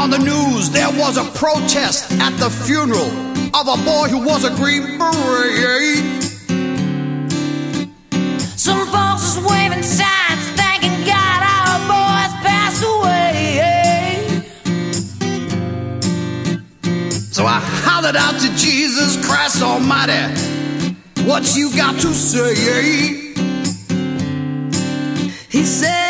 on the news there was a protest at the funeral of a boy who was a Green Beret. Some folks is waving signs, thanking God our boys passed away. So I hollered out to Jesus Christ Almighty, what you got to say? He said,